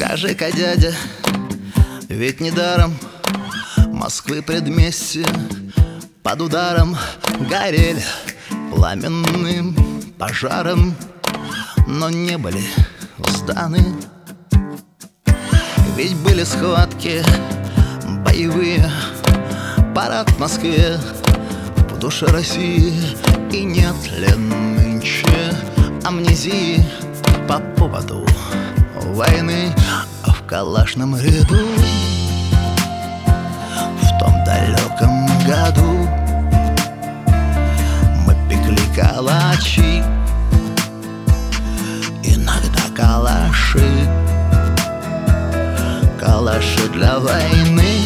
Скажи-ка, дядя, ведь недаром Москвы предместья под ударом горели пламенным пожаром, но не были сданы. Ведь были схватки боевые, парад в Москве, в душе России. И нет ли нынче амнезии по поводу войны? А в калашном ряду в том далеком году мы пекли калачи, иногда калаши, калаши для войны,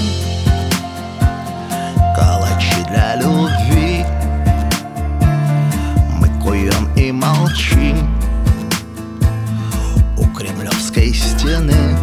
калачи для любви. Мы куем и молчим у Кремлевской стены.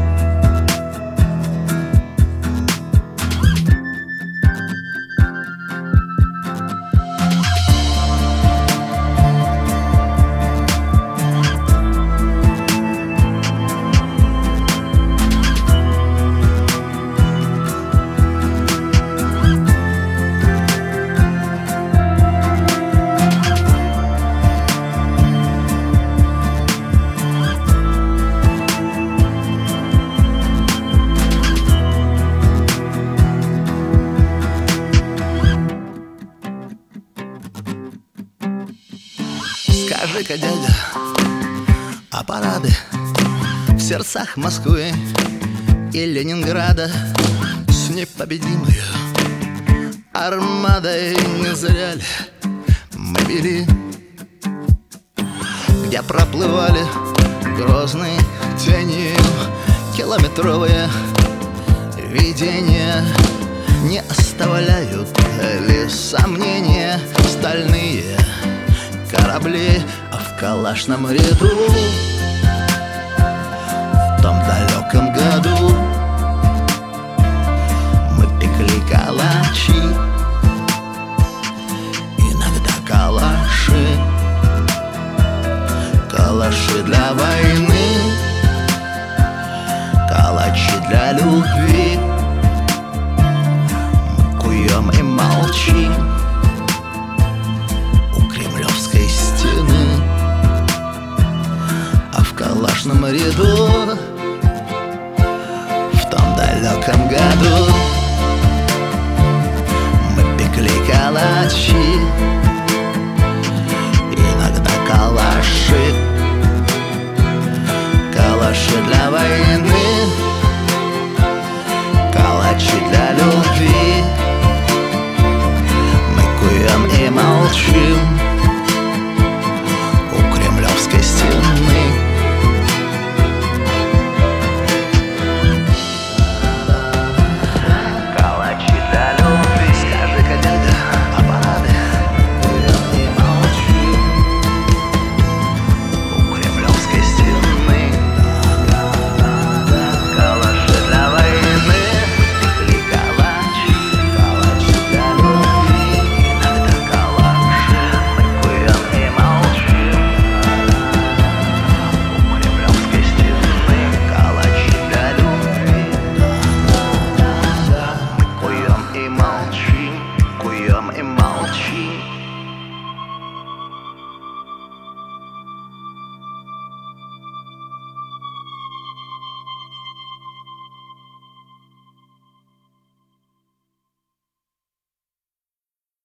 Скажи-ка, дядя, а парады в сердцах Москвы и Ленинграда с непобедимой армадой не зря ли мы вели, где проплывали грозные тени, километровые видения не оставляют ли сомнения стальные корабли. А в калашном ряду в том далеком году мы пекли калачи, иногда калаши, калаши для войны, калачи для любви. Мы куем и молчим в калашном ряду в том далеком году мы пекли калачи, иногда калаши, калаши для войны,